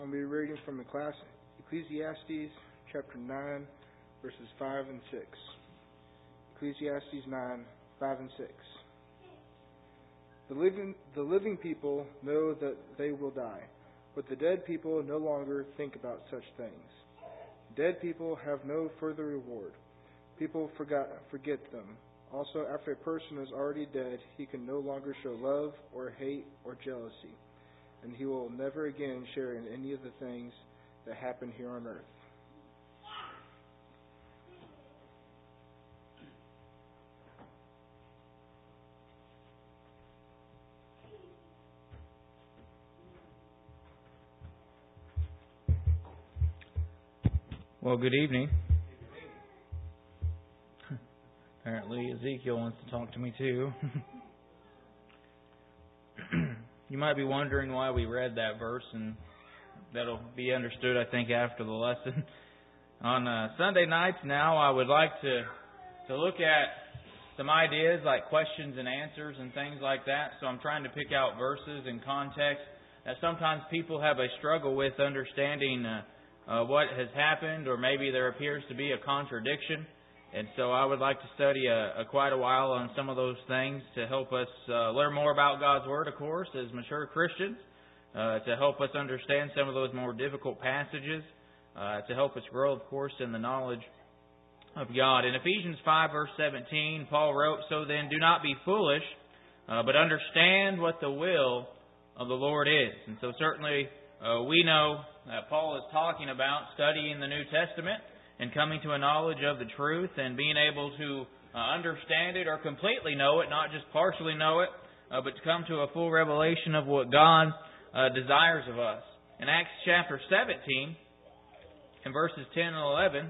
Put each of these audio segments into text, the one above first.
I'll be reading from the class Ecclesiastes chapter 9, verses 5 and 6. Ecclesiastes 9, 5 and 6. The living people know that they will die, but the dead people no longer think about such things. Dead people have no further reward. People forget them. Also, after a person is already dead, he can no longer show love or hate or jealousy, and he will never again share in any of the things that happen here on earth. Well, good evening. Apparently Ezekiel wants to talk to me too. You might be wondering why we read that verse, and that'll be understood, I think, after the lesson. On Sunday nights now, I would like to look at some ideas like questions and answers and things like that. So I'm trying to pick out verses and context that sometimes people have a struggle with understanding what has happened, or maybe there appears to be a contradiction. And so I would like to study quite a while on some of those things to help us learn more about God's Word, of course, as mature Christians, to help us understand some of those more difficult passages, to help us grow, of course, in the knowledge of God. In Ephesians 5, verse 17, Paul wrote, "So then do not be foolish, but understand what the will of the Lord is." And so certainly we know that Paul is talking about studying the New Testament and coming to a knowledge of the truth and being able to understand it or completely know it, not just partially know it, but to come to a full revelation of what God desires of us. In Acts chapter 17, in verses 10 and 11,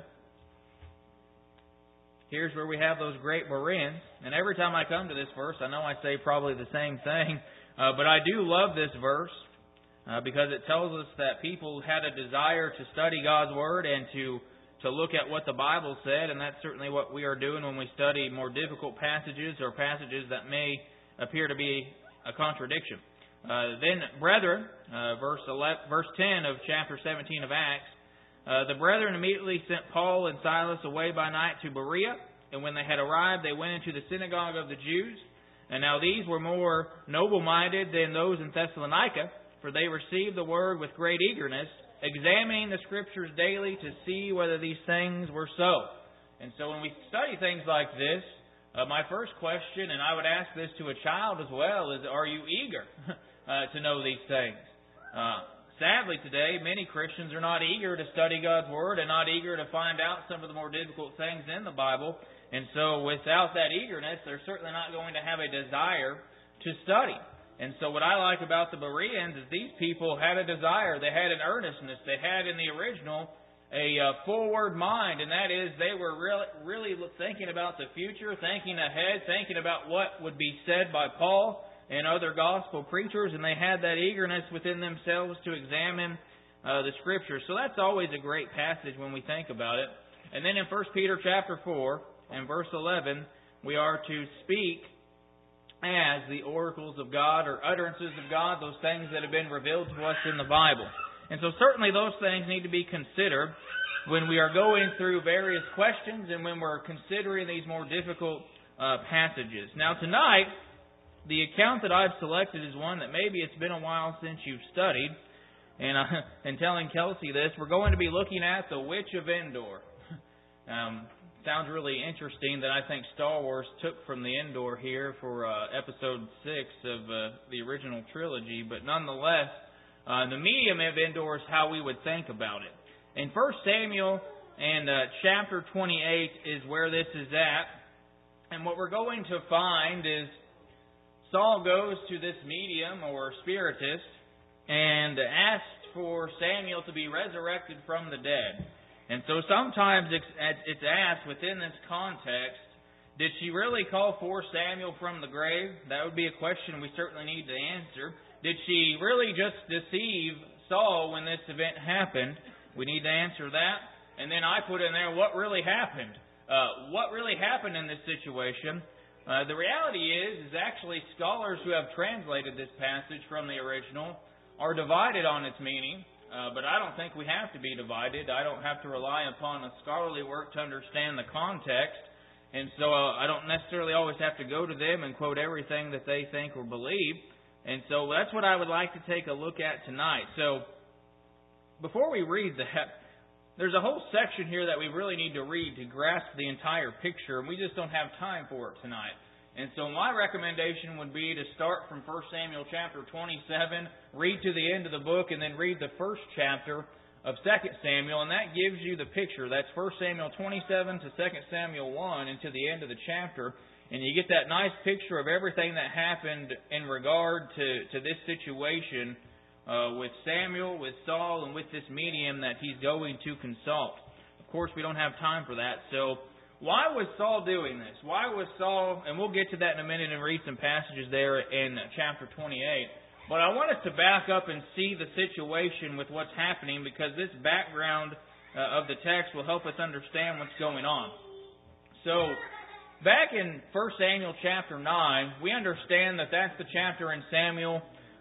here's where we have those great Bereans. And every time I come to this verse, I know I say probably the same thing, but I do love this verse because it tells us that people had a desire to study God's Word and to look at what the Bible said, and that's certainly what we are doing when we study more difficult passages or passages that may appear to be a contradiction. Then, brethren, verse 10 of chapter 17 of Acts, the brethren immediately sent Paul and Silas away by night to Berea, and when they had arrived, they went into the synagogue of the Jews. And now these were more noble-minded than those in Thessalonica, for they received the word with great eagerness, examining the Scriptures daily to see whether these things were so. And so when we study things like this, my first question, and I would ask this to a child as well, is, are you eager to know these things? Sadly today, many Christians are not eager to study God's Word and not eager to find out some of the more difficult things in the Bible. And so without that eagerness, they're certainly not going to have a desire to study. And so what I like about the Bereans is these people had a desire, they had an earnestness, they had in the original a forward mind, and that is they were really thinking about the future, thinking ahead, thinking about what would be said by Paul and other gospel preachers, and they had that eagerness within themselves to examine the Scriptures. So that's always a great passage when we think about it. And then in 1 Peter chapter 4 and verse 11, we are to speak as the oracles of God or utterances of God, those things that have been revealed to us in the Bible. And so certainly those things need to be considered when we are going through various questions and when we're considering these more difficult passages. Now tonight, the account that I've selected is one that maybe it's been a while since you've studied. And telling Kelsey this, we're going to be looking at the Witch of Endor. Sounds really interesting that I think Star Wars took from the Endor here for episode 6 of the original trilogy. But nonetheless, the medium of Endor is how we would think about it. In 1 Samuel and chapter 28 is where this is at. And what we're going to find is Saul goes to this medium or spiritist and asks for Samuel to be resurrected from the dead. And so sometimes it's asked within this context, did she really call forth Samuel from the grave? That would be a question we certainly need to answer. Did she really just deceive Saul when this event happened? We need to answer that. And then I put in there, what really happened? What really happened in this situation? The reality is actually scholars who have translated this passage from the original are divided on its meaning. but I don't think we have to be divided. I don't have to rely upon a scholarly work to understand the context. And so I don't necessarily always have to go to them and quote everything that they think or believe. And so that's what I would like to take a look at tonight. So before we read that, there's a whole section here that we really need to read to grasp the entire picture, and we just don't have time for it tonight. And so my recommendation would be to start from 1 Samuel chapter 27, read to the end of the book, and then read the first chapter of 2 Samuel, and that gives you the picture. That's 1 Samuel 27 to 2 Samuel 1 and to the end of the chapter, and you get that nice picture of everything that happened in regard to this situation with Samuel, with Saul, and with this medium that he's going to consult. Of course, we don't have time for that. So, why was Saul doing this? Why was Saul, and we'll get to that in a minute and read some passages there in chapter 28. But I want us to back up and see the situation with what's happening, because this background of the text will help us understand what's going on. So, back in 1 Samuel chapter 9, we understand that that's the chapter in Samuel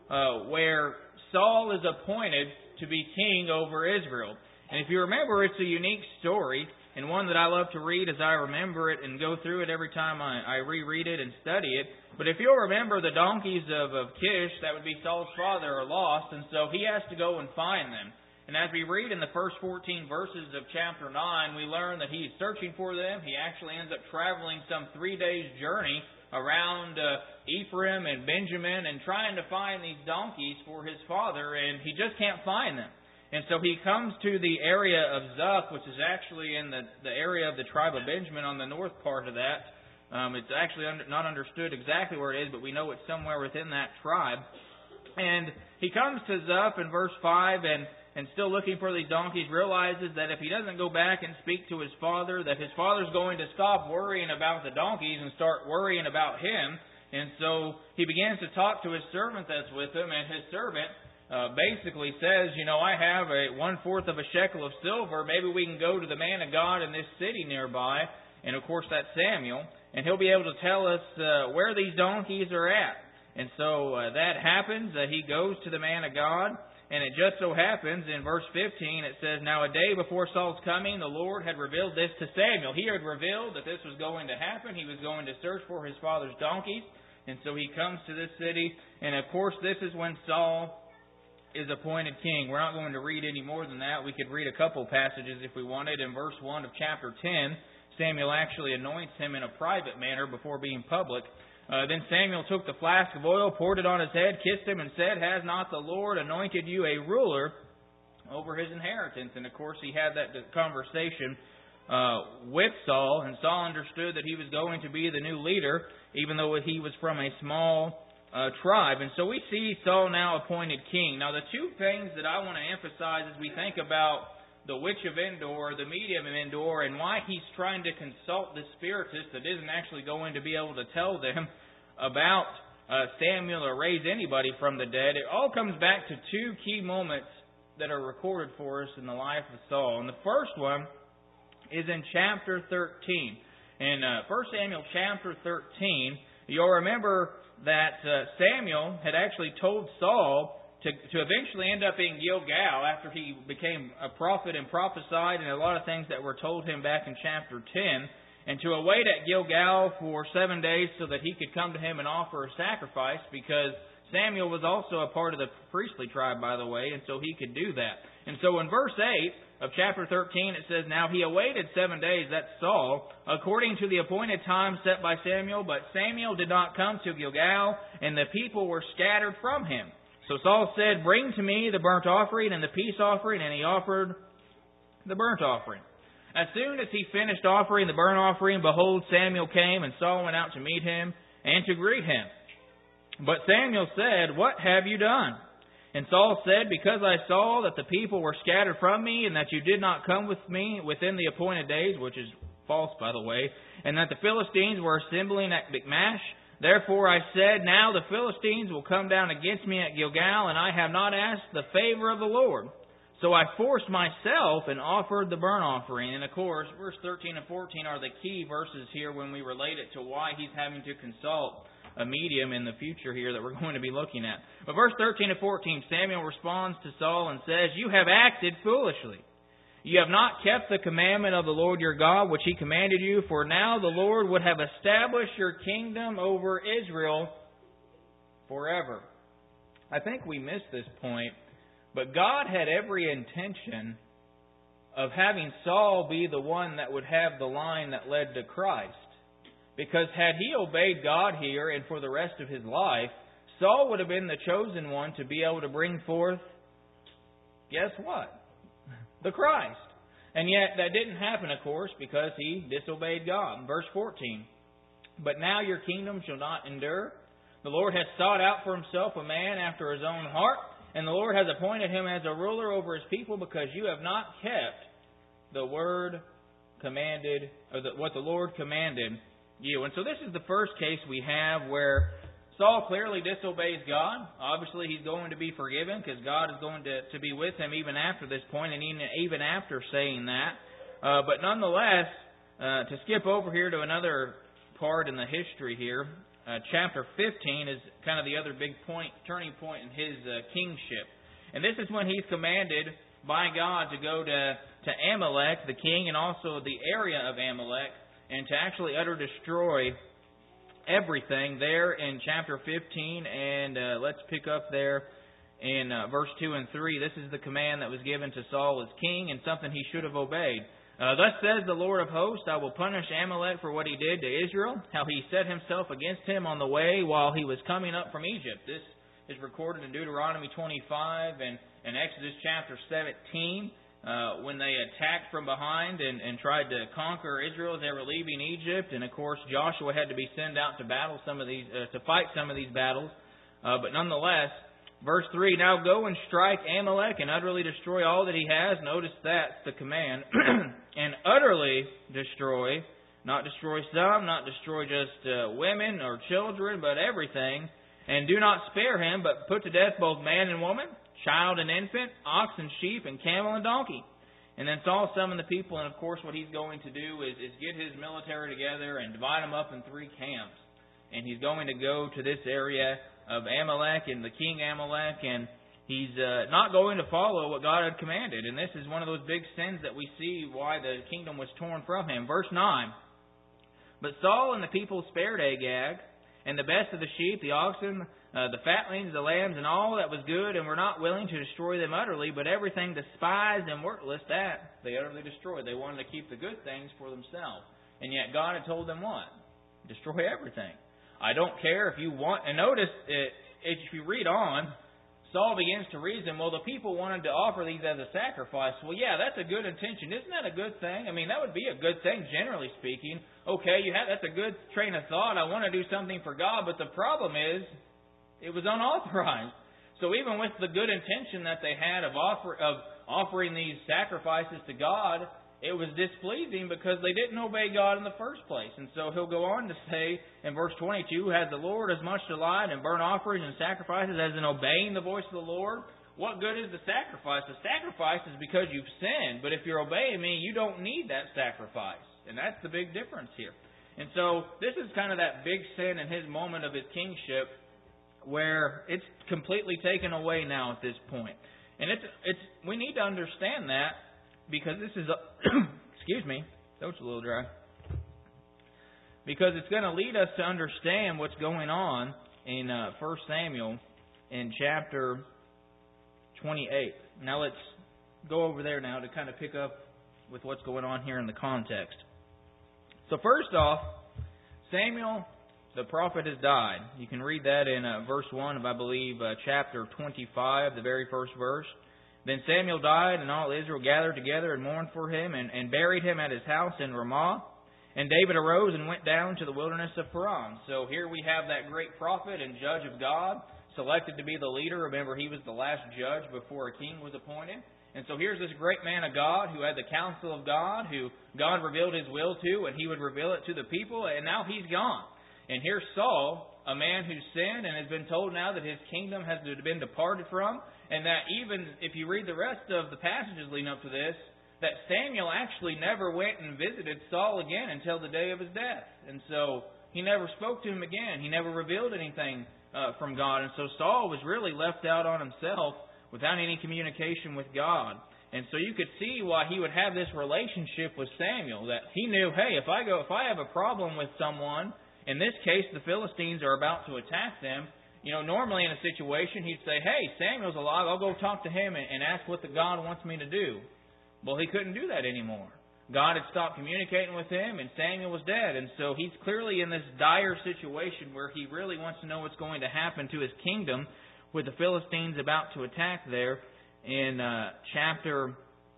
where Saul is appointed to be king over Israel. And if you remember, it's a unique story, and one that I love to read as I remember it and go through it every time I reread it and study it. But if you'll remember, the donkeys of Kish, that would be Saul's father, are lost, and so he has to go and find them. And as we read in the first 14 verses of chapter 9, we learn that he's searching for them. He actually ends up traveling some 3 days' journey around Ephraim and Benjamin and trying to find these donkeys for his father, and he just can't find them. And so he comes to the area of Zuph, which is actually in the area of the tribe of Benjamin on the north part of that. It's actually not understood exactly where it is, but we know it's somewhere within that tribe. And he comes to Zuph in verse 5 and still looking for these donkeys, realizes that if he doesn't go back and speak to his father, that his father's going to stop worrying about the donkeys and start worrying about him. And so he begins to talk to his servant that's with him, and his servant basically says, I have 1/4 of a shekel of silver. Maybe we can go to the man of God in this city nearby. And of course, that's Samuel. And he'll be able to tell us where these donkeys are at. And so that happens. He goes to the man of God. And it just so happens, in verse 15, it says, Now a day before Saul's coming, the Lord had revealed this to Samuel. He had revealed that this was going to happen. He was going to search for his father's donkeys. And so he comes to this city. And of course, this is when Saul is appointed king. We're not going to read any more than that. We could read a couple passages if we wanted. In verse 1 of chapter 10, Samuel actually anoints him in a private manner before being public. Then Samuel took the flask of oil, poured it on his head, kissed him, and said, Has not the Lord anointed you a ruler over his inheritance? And of course he had that conversation with Saul, and Saul understood that he was going to be the new leader, even though he was from a small tribe. And so we see Saul now appointed king. Now the two things that I want to emphasize as we think about the witch of Endor, the medium of Endor, and why he's trying to consult the spiritist that isn't actually going to be able to tell them about Samuel or raise anybody from the dead. It all comes back to two key moments that are recorded for us in the life of Saul. And the first one is in chapter 13. In 1 Samuel chapter 13, you'll remember that Samuel had actually told Saul to eventually end up in Gilgal after he became a prophet and prophesied, and a lot of things that were told him back in chapter 10, and to await at Gilgal for 7 days so that he could come to him and offer a sacrifice, because Samuel was also a part of the priestly tribe, by the way, and so he could do that. And so in verse 8 of chapter 13 it says, Now he awaited 7 days, that's Saul, according to the appointed time set by Samuel, but Samuel did not come to Gilgal, and the people were scattered from him. So Saul said, Bring to me the burnt offering and the peace offering, and he offered the burnt offering. As soon as he finished offering the burnt offering, behold, Samuel came, and Saul went out to meet him and to greet him. But Samuel said, What have you done? And Saul said, Because I saw that the people were scattered from me, and that you did not come with me within the appointed days, which is false, by the way, and that the Philistines were assembling at Michmash. Therefore I said, Now the Philistines will come down against me at Gilgal, and I have not asked the favor of the Lord. So I forced myself and offered the burnt offering. And of course, verse 13 and 14 are the key verses here when we relate it to why he's having to consult a medium in the future here that we're going to be looking at. But verse 13 and 14, Samuel responds to Saul and says, "You have acted foolishly. You have not kept the commandment of the Lord your God, which He commanded you, for now the Lord would have established your kingdom over Israel forever." I think we missed this point, but God had every intention of having Saul be the one that would have the line that led to Christ. Because had he obeyed God here and for the rest of his life, Saul would have been the chosen one to be able to bring forth, guess what? The Christ. And yet that didn't happen, of course, because he disobeyed God. Verse 14, "But now your kingdom shall not endure. The Lord has sought out for Himself a man after His own heart, and the Lord has appointed him as a ruler over His people, because you have not kept the word commanded, or what the Lord commanded you." And so this is the first case we have where Saul clearly disobeys God. Obviously, he's going to be forgiven because God is going to be with him even after this point and even after saying that. But nonetheless, to skip over here to another part in the history here, chapter 15 is kind of the other big turning point in his kingship. And this is when he's commanded by God to go to Amalek, the king, and also the area of Amalek, and to actually destroy everything there in chapter 15. And let's pick up there in verse 2 and 3. This is the command that was given to Saul as king, and something he should have obeyed. "Thus says the Lord of hosts, I will punish Amalek for what he did to Israel, how he set himself against him on the way while he was coming up from Egypt." This is recorded in Deuteronomy 25 and Exodus chapter 17, when they attacked from behind and tried to conquer Israel as they were leaving Egypt. And of course, Joshua had to be sent out to fight some of these battles. But nonetheless, verse 3, "Now go and strike Amalek and utterly destroy all that he has." Notice that's the command. "And utterly destroy, not destroy some, not destroy just women or children, but everything. And do not spare him, but put to death both man and woman, child and infant, ox and sheep, and camel and donkey." And then Saul summoned the people, and of course what he's going to do is get his military together and divide them up in 3 camps. And he's going to go to this area of Amalek and the king Amalek, and he's not going to follow what God had commanded. And this is one of those big sins that we see why the kingdom was torn from him. Verse 9, "But Saul and the people spared Agag, and the best of the sheep, the oxen, the fatlings, the lambs, and all that was good, and were not willing to destroy them utterly, but everything despised and worthless, that they utterly destroyed." They wanted to keep the good things for themselves. And yet God had told them what? Destroy everything. I don't care if you want. And notice, if you read on, Saul begins to reason, well, the people wanted to offer these as a sacrifice. Well, yeah, that's a good intention. Isn't that a good thing? I mean, that would be a good thing, generally speaking. Okay, that's a good train of thought. I want to do something for God, but the problem is, it was unauthorized. So even with the good intention that they had of offering these sacrifices to God, it was displeasing because they didn't obey God in the first place. And so he'll go on to say in verse 22, "Has the Lord as much delight in burnt offerings and sacrifices as in obeying the voice of the Lord? What good is the sacrifice? The sacrifice is because you've sinned, but if you're obeying me, you don't need that sacrifice." And that's the big difference here. And so this is kind of that big sin in his moment of his kingship, where it's completely taken away now at this point. And we need to understand that, because this is excuse me, that was a little dry. Because it's going to lead us to understand what's going on in 1 Samuel in chapter 28. Now let's go over there now to kind of pick up with what's going on here in the context. So first off, Samuel the prophet has died. You can read that in verse 1 of, I believe, chapter 25, the very first verse. "Then Samuel died, and all Israel gathered together and mourned for him, and buried him at his house in Ramah. And David arose and went down to the wilderness of Paran." So here we have that great prophet and judge of God, selected to be the leader. Remember, he was the last judge before a king was appointed. And so here's this great man of God who had the counsel of God, who God revealed his will to, and he would reveal it to the people, and now he's gone. And here's Saul, a man who sinned and has been told now that his kingdom has been departed from, and that even if you read the rest of the passages leading up to this, that Samuel actually never went and visited Saul again until the day of his death. And so he never spoke to him again. He never revealed anything from God. And so Saul was really left out on himself without any communication with God. And so you could see why he would have this relationship with Samuel, that he knew, hey, if I have a problem with someone, in this case the Philistines are about to attack them, normally in a situation he'd say, hey, Samuel's alive, I'll go talk to him and ask what the God wants me to do. Well, he couldn't do that anymore. God had stopped communicating with him, and Samuel was dead. And so he's clearly in this dire situation where he really wants to know what's going to happen to his kingdom with the Philistines about to attack there in chapter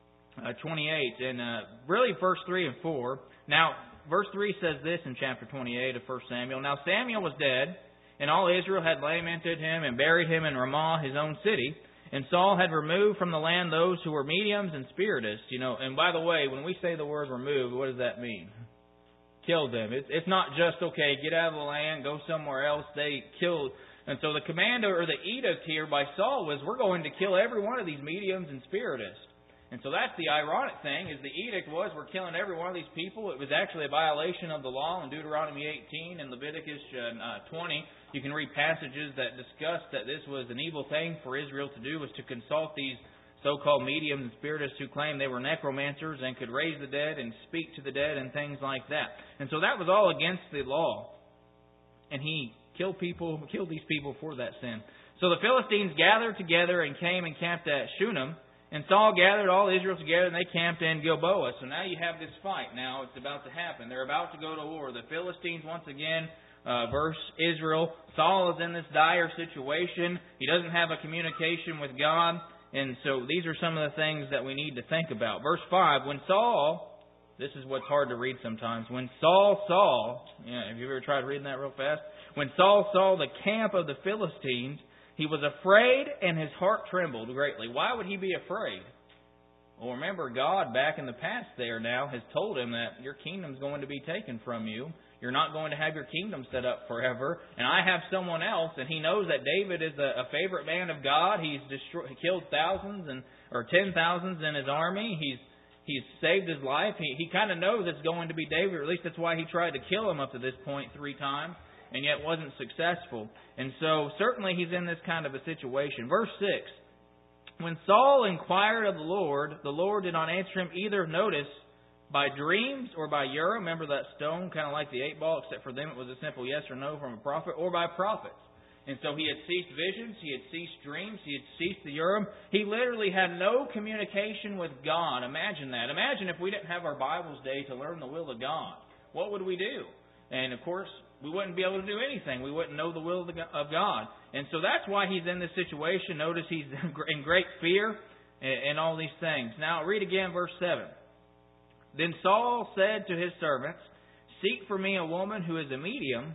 28. And really verse 3 and 4. Now, verse 3 says this in chapter 28 of 1 Samuel. Now Samuel was dead, and all Israel had lamented him and buried him in Ramah, his own city. And Saul had removed from the land those who were mediums and spiritists. And by the way, when we say the word remove, what does that mean? Killed them. It's not just, okay, get out of the land, go somewhere else. They killed. And so the command or the edict here by Saul was, we're going to kill every one of these mediums and spiritists. And so that's the ironic thing, is the edict was, we're killing every one of these people. It was actually a violation of the law in Deuteronomy 18 and Leviticus 20. You can read passages that discuss that this was an evil thing for Israel to do, was to consult these so-called mediums and spiritists who claimed they were necromancers and could raise the dead and speak to the dead and things like that. And so that was all against the law. And he killed these people for that sin. So the Philistines gathered together and came and camped at Shunem. And Saul gathered all Israel together, and they camped in Gilboa. So now you have this fight. Now it's about to happen. They're about to go to war. The Philistines, once again, verse Israel. Saul is in this dire situation. He doesn't have a communication with God. And so these are some of the things that we need to think about. Verse 5, when Saul, this is what's hard to read sometimes. When Saul saw, have you ever tried reading that real fast? When Saul saw the camp of the Philistines, he was afraid and his heart trembled greatly. Why would he be afraid? Well, remember, God back in the past there now has told him that your kingdom's going to be taken from you. You're not going to have your kingdom set up forever. And I have someone else, and he knows that David is a favorite man of God. He's killed thousands or 10,000s in his army. He's saved his life. He kind of knows it's going to be David, or at least that's why he tried to kill him up to this point 3 times, and yet wasn't successful. And so certainly he's in this kind of a situation. Verse 6, when Saul inquired of the Lord did not answer him either, notice, by dreams or by Urim. Remember that stone, kind of like the 8-ball, except for them it was a simple yes or no from a prophet, or by prophets. And so he had ceased visions, he had ceased dreams, he had ceased the Urim. He literally had no communication with God. Imagine that. Imagine if we didn't have our Bibles Day to learn the will of God. What would we do? And of course, we wouldn't be able to do anything. We wouldn't know the will of God. And so that's why he's in this situation. Notice he's in great fear and all these things. Now read again verse 7. Then Saul said to his servants, seek for me a woman who is a medium,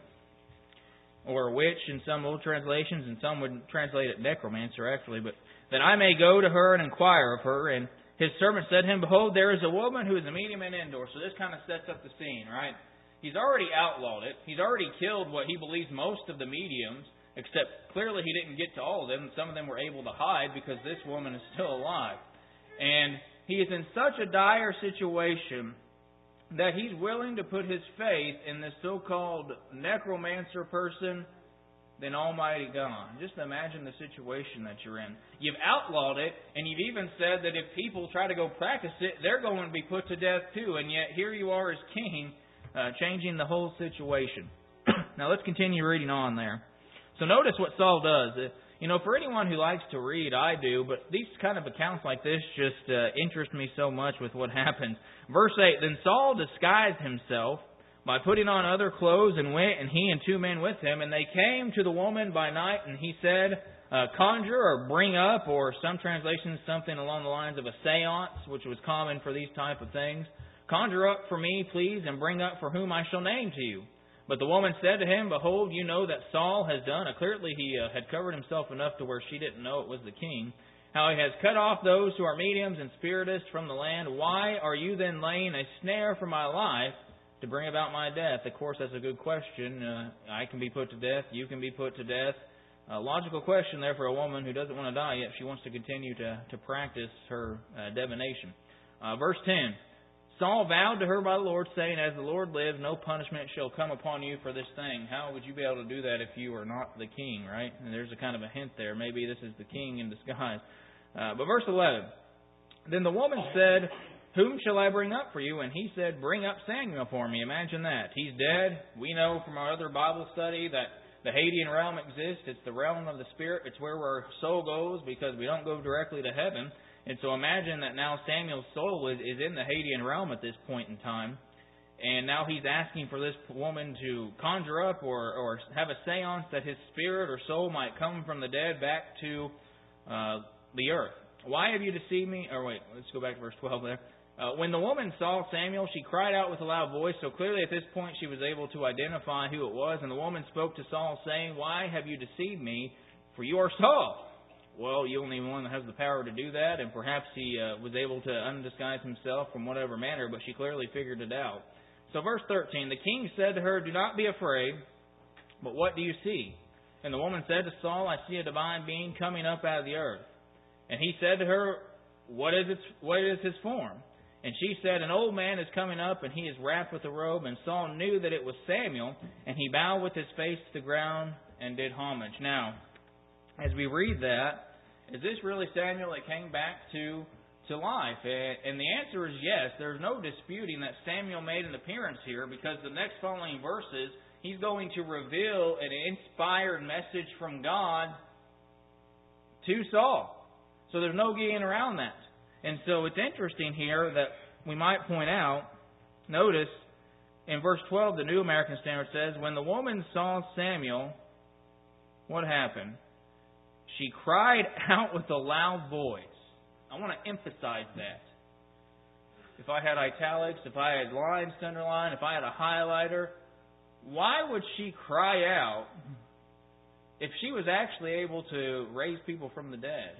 or a witch in some old translations, and some would translate it necromancer actually, but that I may go to her and inquire of her. And his servant said to him, behold, there is a woman who is a medium in Endor. So this kind of sets up the scene, right? He's already outlawed it. He's already killed what he believes most of the mediums, except clearly he didn't get to all of them. Some of them were able to hide because this woman is still alive. And he is in such a dire situation that he's willing to put his faith in this so-called necromancer person than Almighty God. Just imagine the situation that you're in. You've outlawed it, and you've even said that if people try to go practice it, they're going to be put to death too. And yet here you are as king, changing the whole situation. Now let's continue reading on there. So notice what Saul does. For anyone who likes to read, I do, but these kind of accounts like this just interest me so much with what happens. Verse 8, then Saul disguised himself by putting on other clothes and went, and he and 2 men with him, and they came to the woman by night, and he said, conjure or bring up, or some translations something along the lines of a seance, which was common for these type of things. Conjure up for me, please, and bring up for whom I shall name to you. But the woman said to him, behold, you know that Saul has done. Clearly he had covered himself enough to where she didn't know it was the king. How he has cut off those who are mediums and spiritists from the land. Why are you then laying a snare for my life to bring about my death? Of course, that's a good question. I can be put to death. You can be put to death. A logical question there for a woman who doesn't want to die, yet she wants to continue to practice her divination. Verse 10. Saul vowed to her by the Lord, saying, As the Lord lives, no punishment shall come upon you for this thing. How would you be able to do that if you are not the king, right? And there's a kind of a hint there. Maybe this is the king in disguise. But verse 11, Then the woman said, Whom shall I bring up for you? And he said, Bring up Samuel for me. Imagine that. He's dead. We know from our other Bible study that the Hadean realm exists. It's the realm of the spirit. It's where our soul goes because we don't go directly to heaven. And so imagine that now Samuel's soul is in the Hadean realm at this point in time. And now he's asking for this woman to conjure up or have a seance that his spirit or soul might come from the dead back to the earth. Why have you deceived me? Or wait, let's go back to verse 12 there. When the woman saw Samuel, she cried out with a loud voice. So clearly at this point she was able to identify who it was. And the woman spoke to Saul, saying, Why have you deceived me? For you are Saul. Well, you're the only one that has the power to do that, and perhaps he was able to undisguise himself from whatever manner, but she clearly figured it out. So verse 13, The king said to her, Do not be afraid, but what do you see? And the woman said to Saul, I see a divine being coming up out of the earth. And he said to her, What is his form? And she said, An old man is coming up, and he is wrapped with a robe. And Saul knew that it was Samuel, and he bowed with his face to the ground and did homage. Now, as we read that, is this really Samuel that came back to life? And the answer is yes. There's no disputing that Samuel made an appearance here, because the next following verses, he's going to reveal an inspired message from God to Saul. So there's no getting around that. And so it's interesting here that we might point out, notice in verse 12, the New American Standard says, When the woman saw Samuel, what happened? She cried out with a loud voice. I want to emphasize that. If I had italics, if I had lines to underline, if I had a highlighter, why would she cry out if she was actually able to raise people from the dead?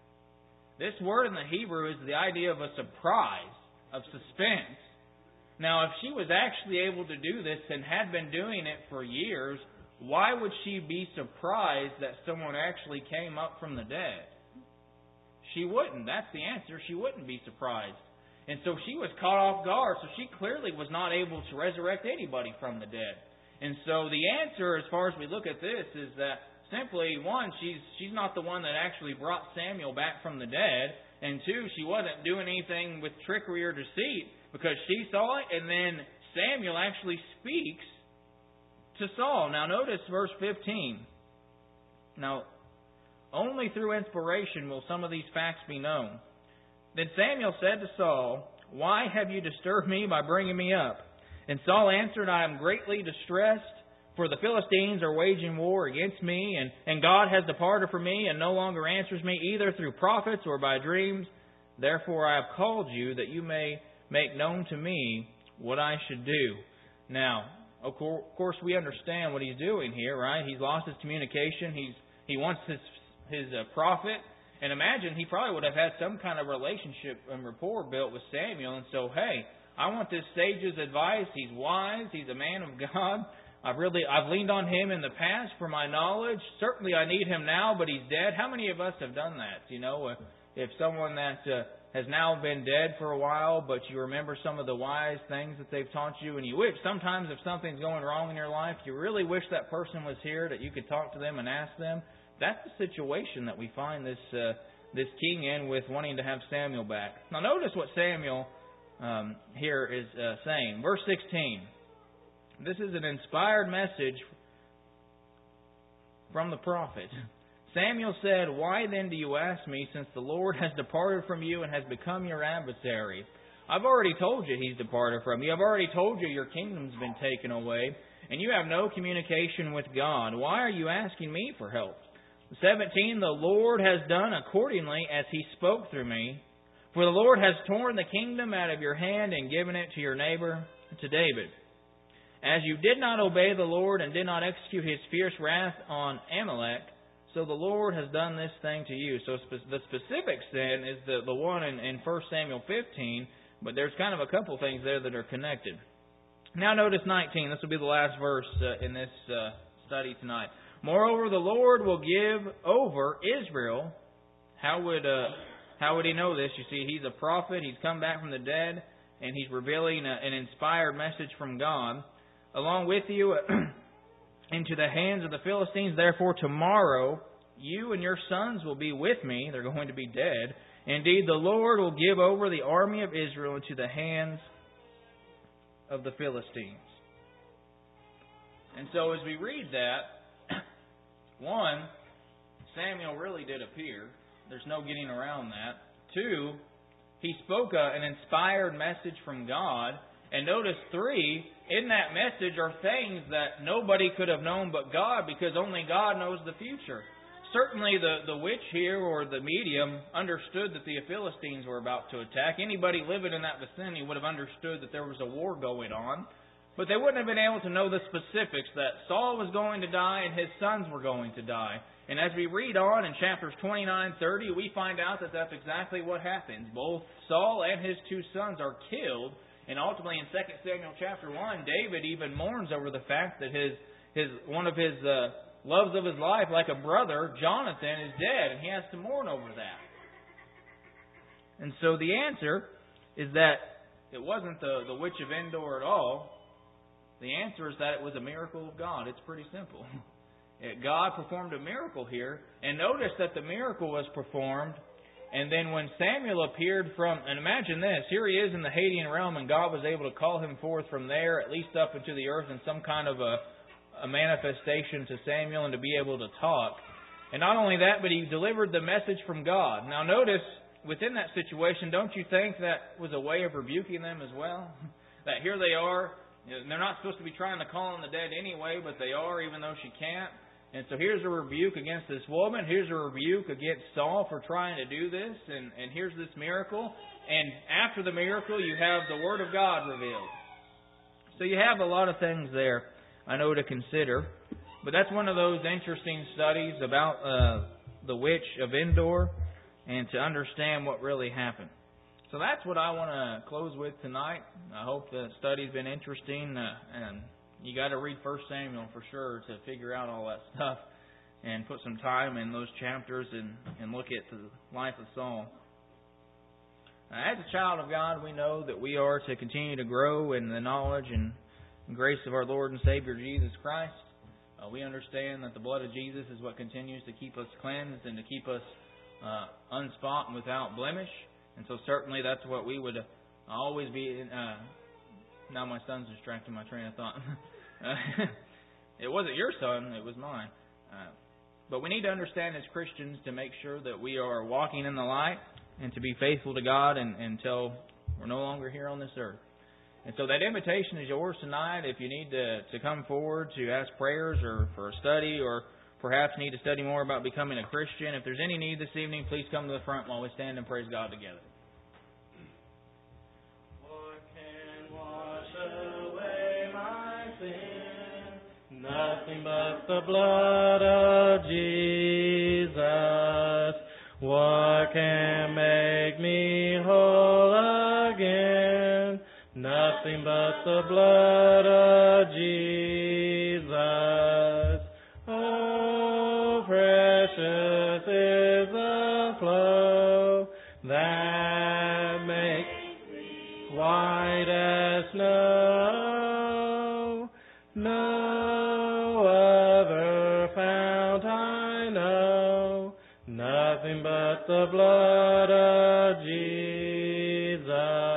This word in the Hebrew is the idea of a surprise, of suspense. Now, if she was actually able to do this and had been doing it for years, why would she be surprised that someone actually came up from the dead? She wouldn't. That's the answer. She wouldn't be surprised. And so she was caught off guard. So she clearly was not able to resurrect anybody from the dead. And so the answer, as far as we look at this, is that simply, one, she's not the one that actually brought Samuel back from the dead. And two, she wasn't doing anything with trickery or deceit, because she saw it, and then Samuel actually speaks to Saul. Now notice verse 15. Now, only through inspiration will some of these facts be known. Then Samuel said to Saul, Why have you disturbed me by bringing me up? And Saul answered, I am greatly distressed, for the Philistines are waging war against me, and God has departed from me, and no longer answers me, either through prophets or by dreams. Therefore I have called you, that you may make known to me what I should do. Now, of course, we understand what he's doing here, right? He's lost his communication. He wants his prophet. And imagine he probably would have had some kind of relationship and rapport built with Samuel. And so, hey, I want this sage's advice. He's wise. He's a man of God. I've leaned on him in the past for my knowledge. Certainly I need him now, but he's dead. How many of us have done that? You know, if someone that has now been dead for a while, but you remember some of the wise things that they've taught you, and you wish sometimes if something's going wrong in your life, you really wish that person was here, that you could talk to them and ask them. That's the situation that we find this king in, with wanting to have Samuel back. Now notice what Samuel here is saying. Verse 16. This is an inspired message from the prophet. Samuel said, Why then do you ask me, since the Lord has departed from you and has become your adversary? I've already told you He's departed from you. I've already told you your kingdom's been taken away, and you have no communication with God. Why are you asking me for help? 17, the Lord has done accordingly as He spoke through me. For the Lord has torn the kingdom out of your hand and given it to your neighbor, to David. As you did not obey the Lord and did not execute His fierce wrath on Amalek, so the Lord has done this thing to you. So the specific sin is the one in 1 Samuel 15, but there's kind of a couple things there that are connected. Now notice 19. This will be the last verse in this study tonight. Moreover, the Lord will give over Israel. How would He know this? You see, He's a prophet. He's come back from the dead. and he's revealing an inspired message from God. Along with you into the hands of the Philistines. Therefore tomorrow you and your sons will be with me. They're going to be dead. Indeed, the Lord will give over the army of Israel into the hands of the Philistines. And so as we read that, one, Samuel really did appear. There's no getting around that. Two, he spoke an inspired message from God. And notice three, in that message are things that nobody could have known but God, because only God knows the future. Certainly the witch here, or the medium, understood that the Philistines were about to attack. Anybody living in that vicinity would have understood that there was a war going on. But they wouldn't have been able to know the specifics, that Saul was going to die and his sons were going to die. And as we read on in chapters 29, 30, we find out that that's exactly what happens. Both Saul and his two sons are killed. And ultimately in 2 Samuel chapter 1, David even mourns over the fact that one of his loves of his life, like a brother, Jonathan, is dead, and he has to mourn over that. And so the answer is that it wasn't the witch of Endor at all. The answer is that it was a miracle of God. It's pretty simple. God performed a miracle here, and notice that the miracle was performed. And then when Samuel appeared and imagine this, here he is in the Hadean realm, and God was able to call him forth from there, at least up into the earth, in some kind of a manifestation to Samuel, and to be able to talk. And not only that, but he delivered the message from God. Now notice, within that situation, don't you think that was a way of rebuking them as well? That here they are, they're not supposed to be trying to call on the dead anyway, but they are, even though she can't. And so here's a rebuke against this woman. Here's a rebuke against Saul for trying to do this. And here's this miracle. And after the miracle, you have the Word of God revealed. So you have a lot of things there, I know, to consider. But that's one of those interesting studies about the witch of Endor, and to understand what really happened. So that's what I want to close with tonight. I hope the study's been interesting. And you got to read 1 Samuel for sure to figure out all that stuff, and put some time in those chapters and look at the life of Saul. As a child of God, we know that we are to continue to grow in the knowledge and grace of our Lord and Savior Jesus Christ. We understand that the blood of Jesus is what continues to keep us cleansed and to keep us unspot and without blemish. And so certainly that's what we would always be. Now my son's distracting my train of thought. It wasn't your son, it was mine. But we need to understand as Christians to make sure that we are walking in the light and to be faithful to God until we're no longer here on this earth. And so that invitation is yours tonight. If you need to come forward to ask prayers or for a study, or perhaps need to study more about becoming a Christian, if there's any need this evening, please come to the front while we stand and praise God together. Nothing but the blood of Jesus. What can make me whole again? Nothing but the blood of Jesus. Oh, precious is the flow that makes me white as snow. No other fount I know, nothing but the blood of Jesus.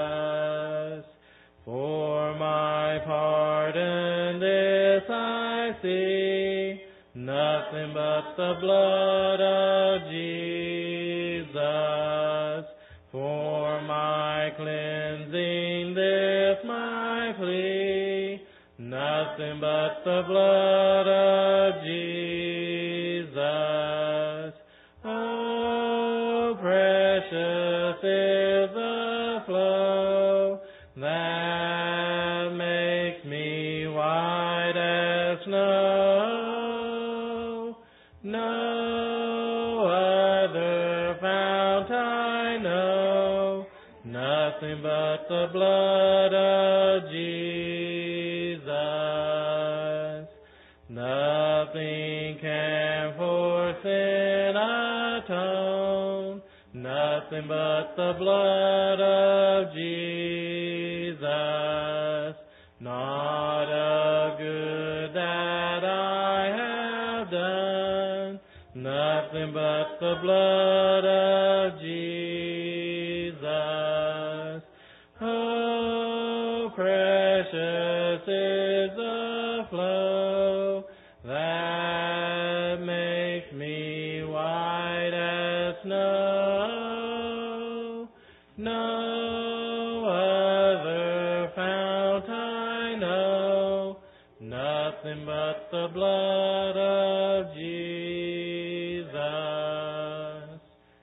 For my pardon this I see, nothing but the blood of Jesus. For my cleansing this my plea, nothing but the blood of Jesus. Oh, precious is the flow that makes me white as snow. No other fount I know, nothing but the blood of Jesus. Nothing can for sin atone, nothing but the blood of Jesus. not a good that I have done, nothing but the blood of Jesus. Oh, precious is the flow that makes me white as snow. No other fount I know, nothing but the blood of Jesus.